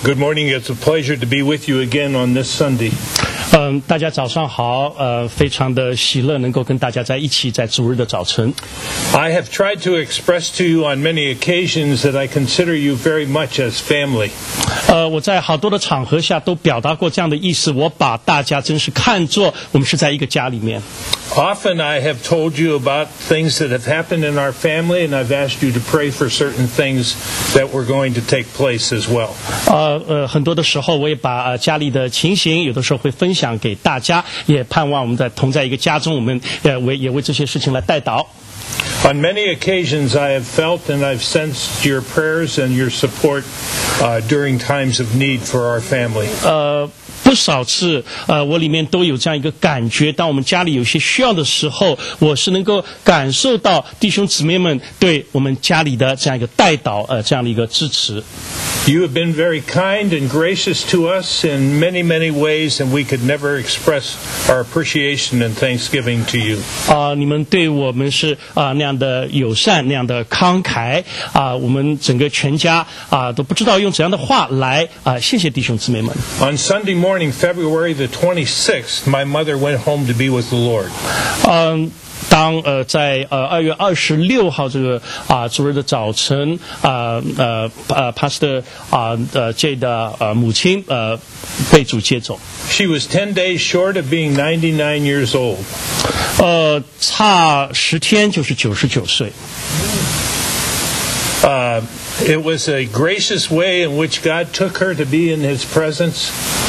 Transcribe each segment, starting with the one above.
Good morning. It's a pleasure to be with you again on this Sunday. 大家早上好，非常的喜乐能够跟大家在一起，在主日的早晨。 I have tried to express to you on many occasions that I consider you very much as family. 我在好多的场合下都表达过这样的意思，我把大家真是看作我们是在一个家里面。 Often I have told you about things that have happened in our family, and I've asked you to pray for certain things that were going to take place as well. 很多的时候我也把家里的情形有的时候会分享给大家，也盼望我们同在一个家中，我们也为这些事情来代祷。 On many occasions I have felt and I've sensed your prayers and your support during times of need for our family. 不少次，我里面都有这样一个感觉，当我们家里有些需要的时候，我是能够感受到弟兄姊妹们对我们家里的这样一个代祷，这样的一个支持。 You have been very kind and gracious to us in many, many ways, and we could never express our appreciation and thanksgiving to you. 你们对我们是那样的友善，那样的慷慨，我们整个全家都不知道用怎样的话来谢谢弟兄姊妹们。 On Sunday morning, February the 26th, my mother went home to be with the Lord. 当在2月26号这个主日的早晨Pastor J 的母亲被主接走。 She was 10 days short of being 99 years old. 差10天就是99岁。 It was a gracious way in which God took her to be in His presence.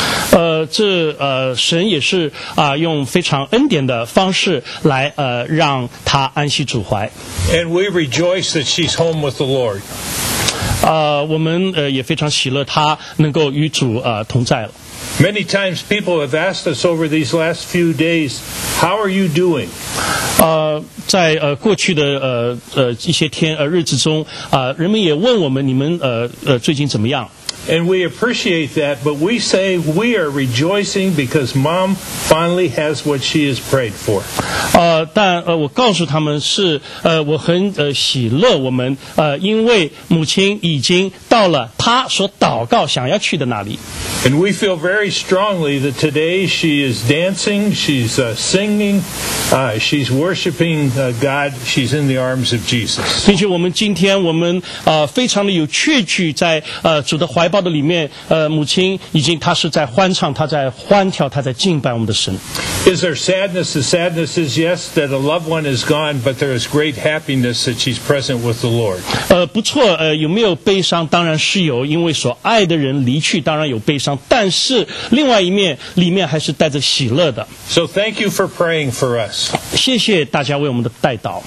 神也是用非常恩典的方式来让她安息主怀。 And we rejoice that she's home with the Lord. 我们也非常喜乐她能够与主同在了。 Many times people have asked us over these last few days, how are you doing? 在过去的一些天日子中人们也问我们你们最近怎么样。 And we appreciate that, but we say we are rejoicing because Mom finally has what she has prayed for. 但我告诉他们是我很喜乐我们因为母亲已经到了她所祷告想要去的那里。 And we feel very strongly that today she is dancing, she's singing, she's worshiping God, she's in the arms of Jesus. 并且我们今天我们非常的有确据在主的怀抱的里面母亲已经她是在欢唱，她在欢跳，她在敬拜我们的神。 Is there sadness? The sadness is yes that a loved one is gone, but there is great happiness that she's present with the Lord. 不错，有没有悲伤？当然是有，因为所爱的人离去，当然有悲伤。但是另外一面里面还是带着喜乐的。 So thank you for praying for us. 谢谢大家为我们的代祷。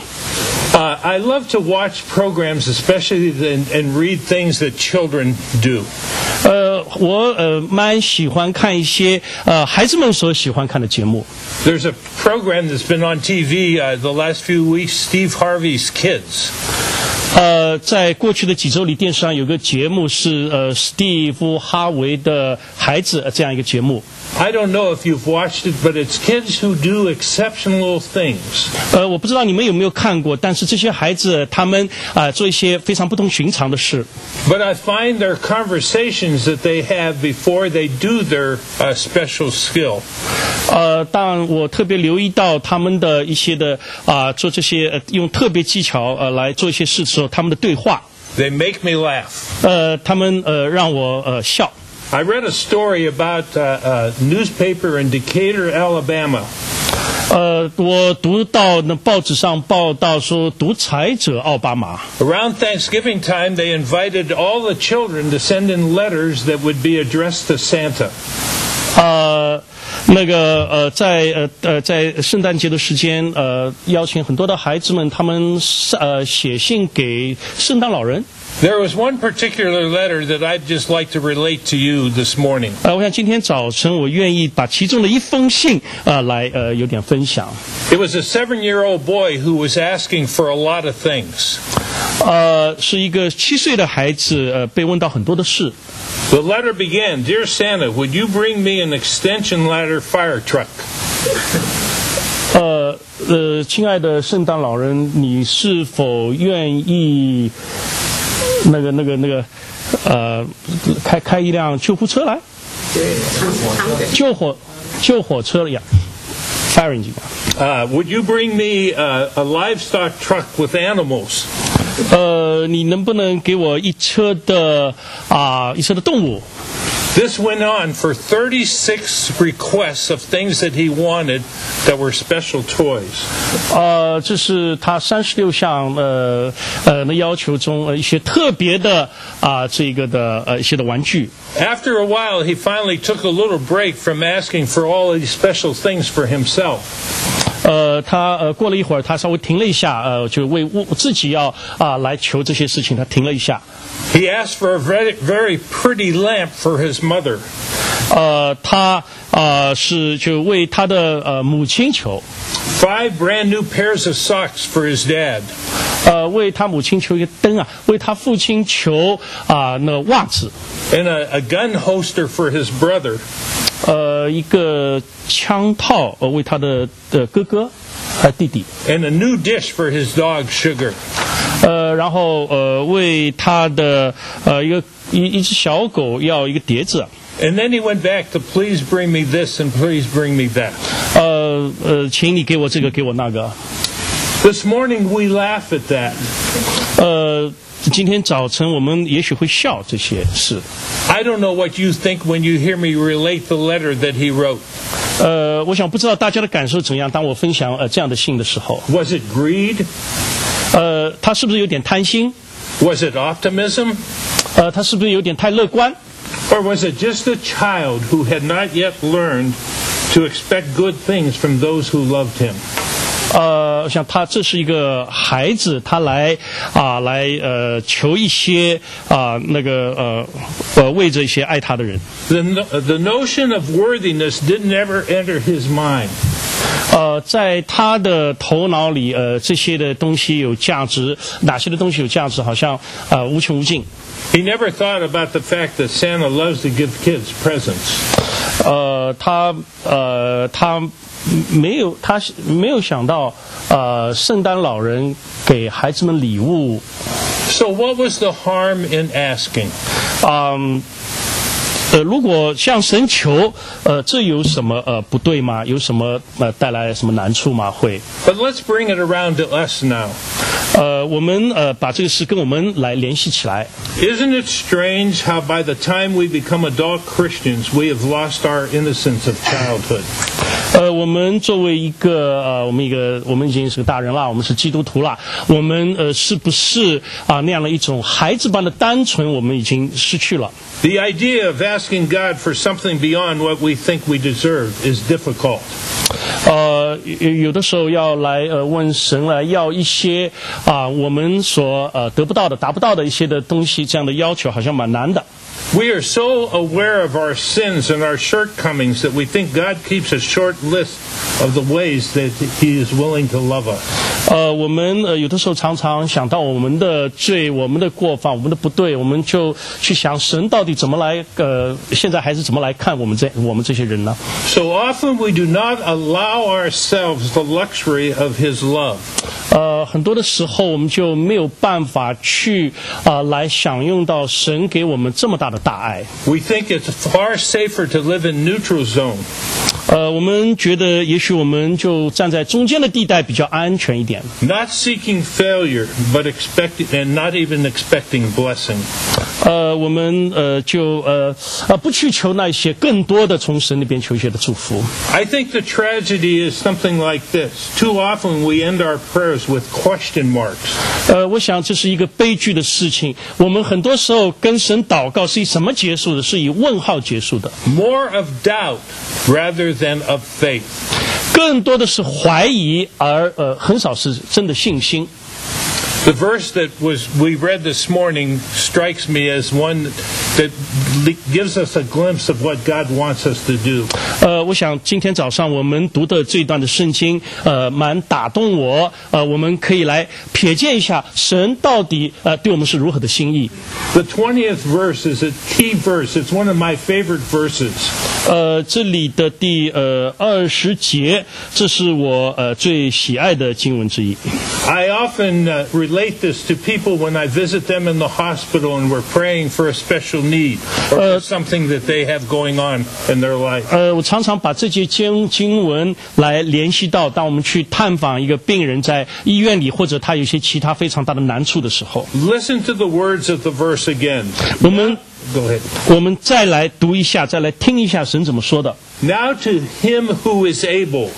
I love to watch programs, especially and read things that children do. 我蛮喜欢看一些孩子们所喜欢看的节目。 There's a program that's been on TV the last few weeks, Steve Harvey's Kids. 在过去的几周里，电视上有个节目是史蒂夫·哈维的孩子这样一个节目。 I don't know if you've watched it, but it's kids who do exceptional things. 我不知道你们有没有看过，但是这些孩子他们做一些非常不同寻常的事。 But I find their conversations that they have before they do their special skill. 但我特别留意到他们的一些的做这些用特别技巧来做一些事的时候，他们的对话。 They make me laugh. 他们让我笑。 I read a story about a newspaper in Decatur, Alabama. 我读到那报纸上报道说，独裁者奥巴马。 Around Thanksgiving time, they invited all the children to send in letters that would be addressed to Santa. 在圣诞节的时间，邀请很多的孩子们，他们写信给圣诞老人。 There was one particular letter that I'd just like to relate to you this morning. 我想今天早晨我愿意把其中的一封信来有点分享。 It was a 7-year-old boy who was asking for a lot of things. 是一个7岁的孩子被问到很多的事。 The letter began, "Dear Santa, would you bring me an extension ladder fire truck?" 亲爱的圣诞老人，你是否愿意那个开一辆救护车来，救火车呀。Fire engine. Would you bring me a livestock truck with animals? 你能不能给我一车的动物？ This went on for 36 requests of things that he wanted that were special toys. 这是他36项的要求中一些特别的一些的玩具。 After a while, he finally took a little break from asking for all of these special things for himself. 他过了一会儿，他稍微停了一下，就为自己要来求这些事情，他停了一下。 He asked for a very, very pretty lamp for his mother. 他是就为他的母亲求。 5 brand new pairs of socks for his dad. 为他母亲求一个灯啊，为他父亲求那袜子。 And a gun holster for his brother. 一个枪套为他的哥哥弟弟。 And a new dish for his dog Sugar. 然后为他的一只小狗要一个碟子。 And then he went back to please bring me this and please bring me that. 请你给我这个，给我那个。 This morning we laugh at that. 今天早晨我们也许会笑这些事。 I don't know what you think when you hear me relate the letter that he wrote. 我想不知道大家的感受怎样，当我分享这样的信的时候。 Was it greed? 他是不是有点贪心？ Was it optimism? 他是不是有点太乐观？ Or was it just a child who had not yet learned to expect good things from those who loved him? 我想这是一个孩子，他来求一些为着一些爱他的人。 The notion of worthiness didn't ever enter his mind. 在他的头脑里，这些的东西有价值，哪些的东西有价值，好像无穷无尽。 He never thought about the fact that Santa loves to give kids presents. 他没有想到，圣诞老人给孩子们礼物。 So what was the harm in asking? 如果向神求，这有什么不对吗？有什么带来什么难处吗？会。 But let's bring it around to us now. 我们把这个事跟我们来联系起来。 Isn't it strange how by the time we become adult Christians, we have lost our innocence of childhood? 我们作为我们已经是个大人了，我们是基督徒了，我们是不是那样的一种孩子般的单纯，我们已经失去了。 The idea of asking God for something beyond what we think we deserve is difficult. 有的时候要来问神来要一些我们所得不到的、达不到的一些的东西，这样的要求好像蛮难的。 We are so aware of our sins and our shortcomings that we think God keeps a short list of the ways that He is willing to love us. 我们有的时候常常想到我们的罪、我们的过犯、我们的不对，我们就去想神到底怎么来现在还是怎么来看我们这些人呢？ So often we do not allow ourselves the luxury of His love. 很多的时候我们就没有办法去来享用到神给我们这么大的大爱。 We think it's far safer to live in neutral zone. 我们觉得也许我们就站在中间的地带比较安全一点。 Not seeking failure, but not even expecting blessing. 我们就不去求那些，更多的从神那边求一些的祝福。 I think the tragedy is something like this. Too often we end our prayers with question marks. 我想这是一个悲剧的事情。我们很多时候跟神祷告是以什么结束的？是以问号结束的。 More of doubt rather than of faith. 更多的是怀疑，而很少是真的信心。 The verse that we read this morning strikes me as one that gives us a glimpse of what God wants us to do. 我想今天早上我们读的这一段的圣经，蛮打动我。我们可以来瞥见一下神到底对我们是如何的心意。 The 20th verse is a key verse. It's one of my favorite verses. 这里的第20节，这是我最喜爱的经文之一。 I often relate this to people when I visit them in the hospital and we're praying for a special need or for something that they have going on in their life. 我常常把这节经文来联系到，当我们去探访一个病人在医院里，或者他有些其他非常大的难处的时候。 Listen to the words of the verse again. Go ahead. 我们再来读一下，再来听一下神怎么说的。 Now to him who is able.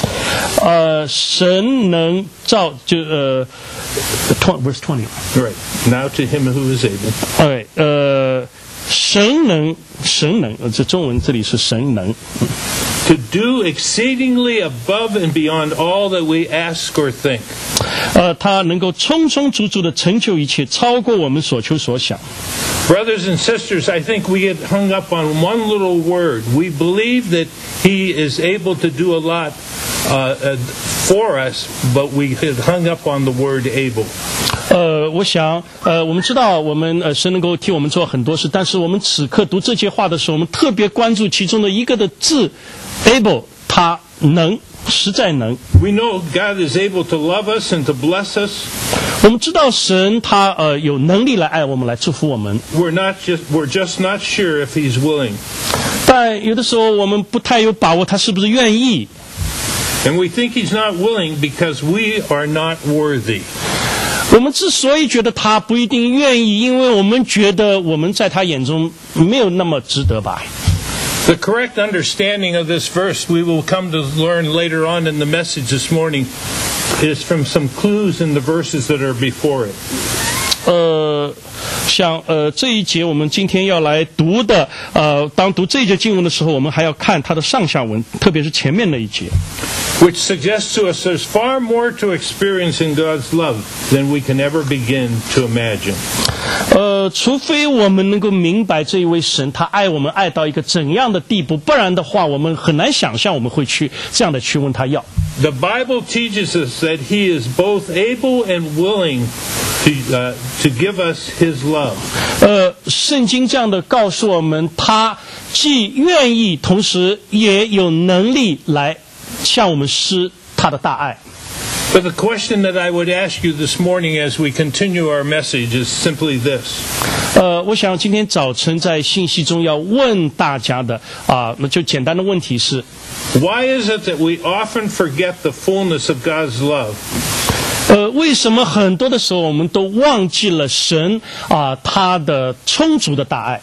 神能造就verse 20. Right. Now to him who is able. 神能，这中文这里是神能。 To do exceedingly above and beyond all that we ask or think. 他能够充充足足的成就一切，超过我们所求所想。 Brothers and sisters, I think we get hung up on one little word. We believe that He is able to do a lot for us, but we get hung up on the word able. 我想，我们知道我们神能够替我们做很多事，但是我们此刻读这些话的时候，我们特别关注其中的一个的字 ，able， 他能，实在能。 We know God is able to love us and to bless us. 我们知道神他有能力来爱我们，来祝福我们。 We're just not sure if He's willing. 但有的时候我们不太有把握，他是不是愿意。 And we think He's not willing because we are not worthy. 我们之所以觉得他不一定愿意，因为我们觉得我们在他眼中没有那么值得吧。 The correct understanding of this verse we will come to learn later on in the message this morning is from some clues in the verses that are before it. 像这一节我们今天要来读的当读这一节经文的时候，我们还要看它的上下文，特别是前面那一节。 Which suggests to us there's far more to experience in God's love than we can ever begin to imagine. 除非我们能够明白这一位神他爱我们爱到一个怎样的地步，不然的话我们很难想象我们会去这样的去问他要。 The Bible teaches us that He is both able and willing to give us His love. 圣经这样的告诉我们，他既愿意，同时也有能力来向我们施他的大爱。 But the question that I would ask you this morning as we continue our message is simply this. 我想今天早晨在信息中要问大家的那就简单的问题是 Why is it that we often forget the fullness of God's love? 为什么很多的时候我们都忘记了神他的充足的大爱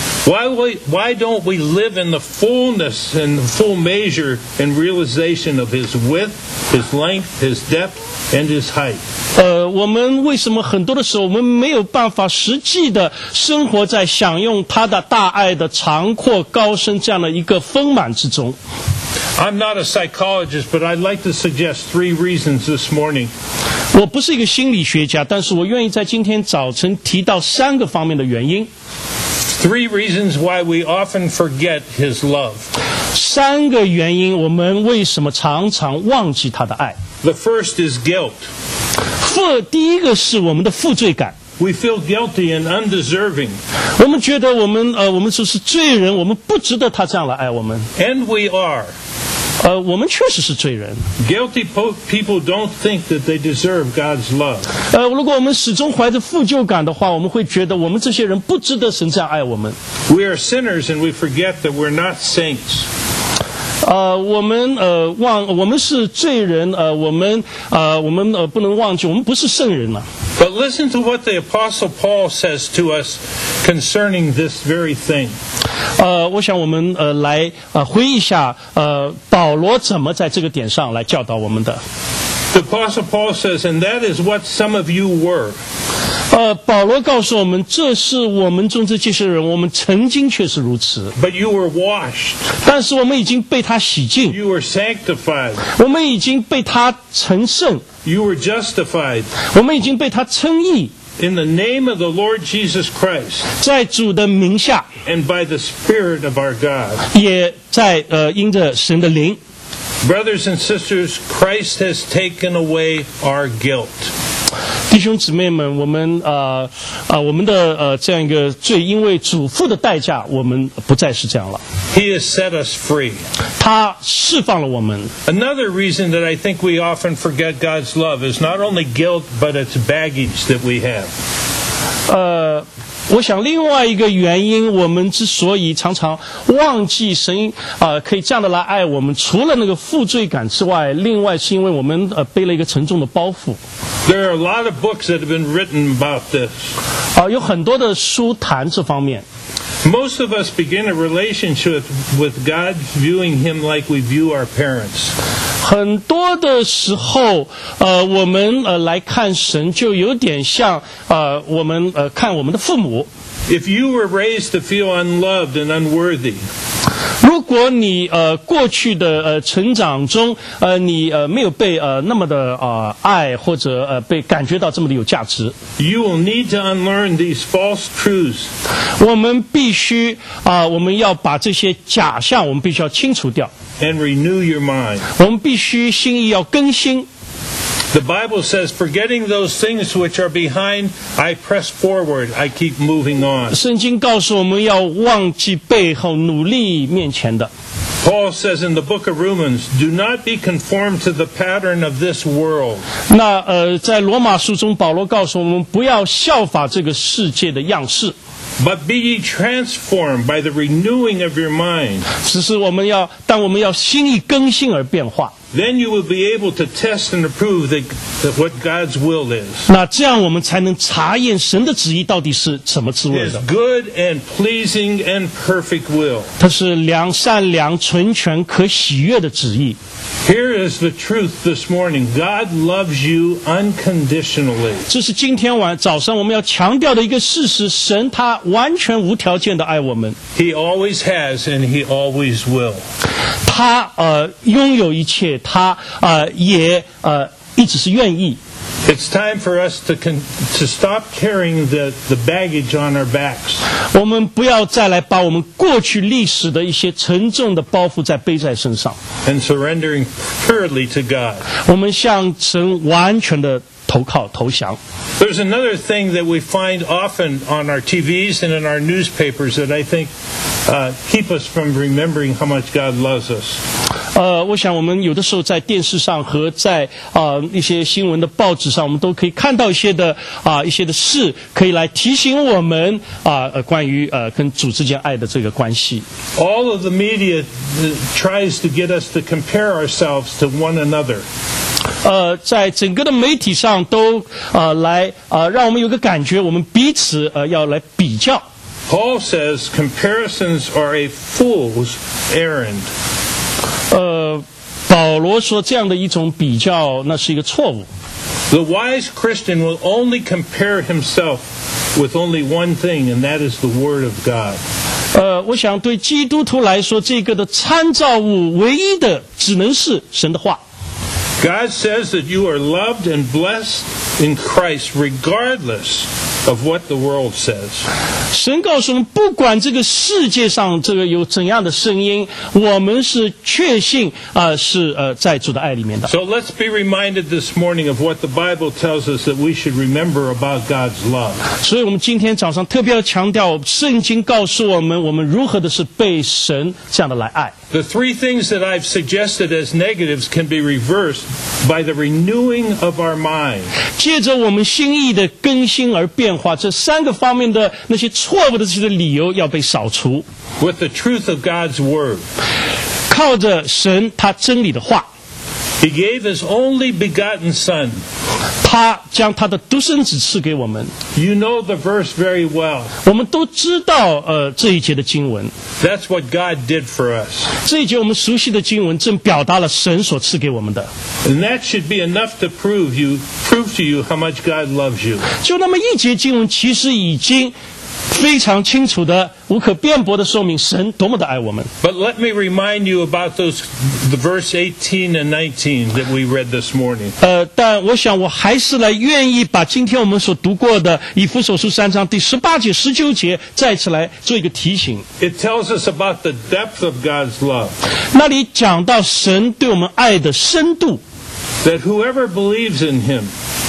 Why don't we live in the fullness and the full measure and realization of His width, His length, His depth, and His height? 我们为什么很多的时候我们没有办法实际的生活在享用他的大爱的长阔高深这样的一个丰满之中 I'm not a psychologist, but I'd like to suggest 3 reasons this morning. 我不是一个心理学家，但是我愿意在今天早晨提到3个方面的原因。 3 reasons why we often forget His love. 3个原因，我们为什么常常忘记他的爱 The first is guilt. 第一个是我们的负罪感。 We feel guilty and undeserving. 我们觉得我们就是罪人，我们不值得他这样来爱我们。 And we are. 我们确实是罪人。 Guilty people don't think that they deserve God's love. 如果我们始终怀着负疚感的话，我们会觉得我们这些人不值得神这样爱我们。 We are sinners and we forget that we're not saints. 我们是罪人，我们不能忘记，我们不是圣人了。 But listen to what the Apostle Paul says to us concerning this very thing. 我想我们来回忆一下保罗怎么在这个点上来教导我们的。 The Apostle Paul says, and that is what some of you were. 保罗告诉我们，这是我们中这些人，我们曾经却是如此。 But you were washed. 但是我们已经被他洗净。 You were sanctified. 我们已经被他成圣。 You were justified. 我们已经被他称义。 In the name of the Lord Jesus Christ. 在主的名下。 And by the Spirit of our God. 也在因着神的灵。 Brothers and sisters, Christ has taken away our guilt. 弟兄姊妹们，我们这样一个罪，因为主付的代价，我们不再是这样了。 He has set us free. 他释放了我们。 Another reason that I think we often forget God's love is not only guilt, but it's baggage that we have. 我想另外一个原因，我们之所以常常忘记神可以这样的来爱我们，除了那个负罪感之外，另外是因为我们背了一个沉重的包袱。 There are a lot of books that have been written about this. 有很多的书谈这方面。 Most of us begin a relationship with God viewing Him like we view our parents. 很多的时候，我们来看神，就有点像我们看我们的父母。 If you were raised to feel unloved and unworthy, 如果你过去的成长中，你没有被那么的爱，或者被感觉到这么的有价值， you will need to unlearn these false truths. 我们必须我们要把这些假象，我们必须要清除掉。 And renew your mind. 我们必须心意要更新。 The Bible says, forgetting those things which are behind, I press forward, I keep moving on. 圣经告诉我们要忘记背后，努力面前的。 Paul says in the book of Romans, do not be conformed to the pattern of this world. 那在罗马书中，保罗告诉我们不要效法这个世界的样式。 But be ye transformed by the renewing of your mind. 只是我们要心意更新而变化。 Then you will be able to test and approve that what God's will is. 那这样我们才能查验神的旨意到底是什么滋味 His 的。 good and pleasing and perfect will. 它是善良、纯全、可喜悦的旨意。 Here is the truth this morning. God loves you unconditionally. 这是今天早上我们要强调的一个事实：神他完全无条件的爱我们。 He always has and He always will. 他拥有一切，他也一直是愿意。 It's time for us to stop carrying the baggage on our backs. 我们不要再来把我们过去历史的一些沉重的包袱再背在身上。 And surrendering purely to God. 我们向神完全的投降。 There's another thing that we find often on our TVs and in our newspapers that I think keep us from remembering how much God loves us. 我想我们有的时候在电视上和在一些新闻的报纸上，我们都可以看到一些的事，可以来提醒我们关于跟主之间爱的这个关系。 All of the media tries to get us to compare ourselves to one another. 在整个的媒体上都来让我们有个感觉，我们彼此要来比较。 Paul says comparisons are a fool's errand. 保罗说这样的一种比较，那是一个错误。 The wise Christian will only compare himself with only one thing, and that is the Word of God. 我想对基督徒来说，这个的参照物唯一的只能是神的话。 God says that you are loved and blessed in Christ regardless of what the world says. 神告诉我们，不管这个世界上这个有怎样的声音，我们是确信是在主的爱里面的。 So let's be reminded this morning of what the Bible tells us that we should remember about God's love. 所以我们今天早上特别要强调，圣经告诉我们，我们如何的是被神这样的来爱。 The three things that I've suggested as negatives can be reversed by the renewing of our mind. 借着我们心意的更新而变化，这三个方面的那些错误的这些理由要被扫除。 With the truth of God's Word. 靠着神他真理的话。 He gave His only begotten Son. 他将他的独生子赐给我们。 You know the verse very well. 我们都知道这一节的经文。 That's what God did for us. 这一节我们熟悉的经文正表达了神所赐给我们的。 And that should be enough to prove to you how much God loves you. 就那么一节经文，其实已经非常清楚的、无可辩驳的说明神多么的爱我们。 But let me remind you about the verse 18 and 19 that we read this morning. 但我想我还是愿意把今天我们所读过的以弗所书3章第18节、19节再次来做一个提醒。 It tells us about the depth of God's love. 那里讲到神对我们爱的深度。 That whoever believes in Him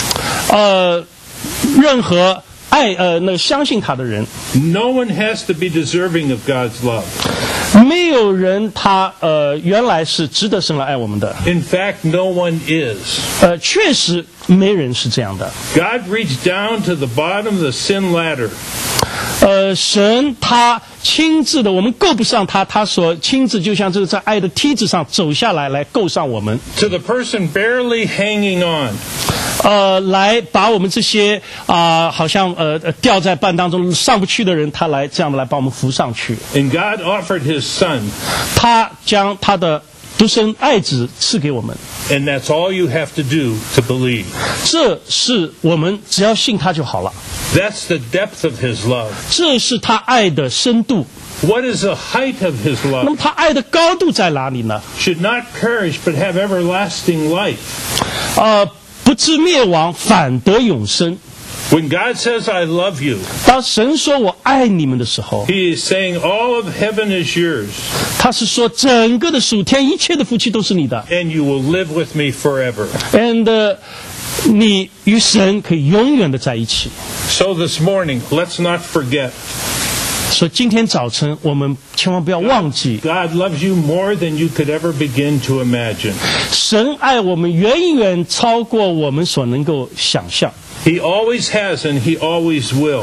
任何相信他的人， No one has to be deserving of God's love. 没有人他原来是值得神来爱我们的。 In fact, no one is. 确实没人是这样的。 God reached down to the bottom of the sin ladder. 神他亲自的，我们够不上他，他所亲自就像这个在爱的梯子上走下来，来够上我们。 To the person barely hanging on. 来把我们这些好像掉在半当中上不去的人，他来这样的来把我们扶上去。 And God offered His Son. 他将他的独生爱子赐给我们， And that's all you have to do to believe. 这是我们只要信他就好了。 That's the depth of His love. 这是他爱的深度。 What is the height of His 那 love? 么他爱的高度在哪里呢？ Should not perish but have everlasting life. 不至灭亡，反得永生。 When God says, I love you, 当神说我爱你们的时候， He is saying all of heaven is yours, 他是说整个的属天一切的福气都是你的 and you will live with me forever. ，and 你与神可以永远的在一起。 So this morning, let's not forget, 所以今天早晨我们千万不要忘记， God loves you more than you could ever begin to imagine. 神爱我们远远超过我们所能够想象。 He always has and He always will.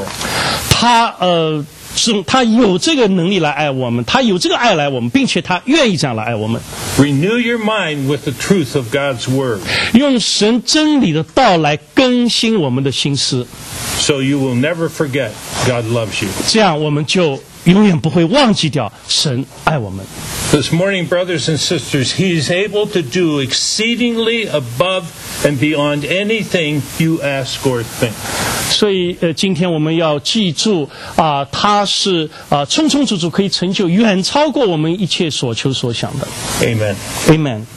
他有这个能力来爱我们，他有这个爱来我们，并且他愿意这样来爱我们。 Renew your mind with the truth of God's Word, 用神真理的道来更新我们的心思， so you will never forget God loves you. 这样我们就永远不会忘记掉神爱我们。 This morning, brothers and sisters, He is able to do exceedingly above and beyond anything you ask or think. 所以今天我们要记住他是充充足足可以成就远超过我们一切所求所想的。 Amen. Amen。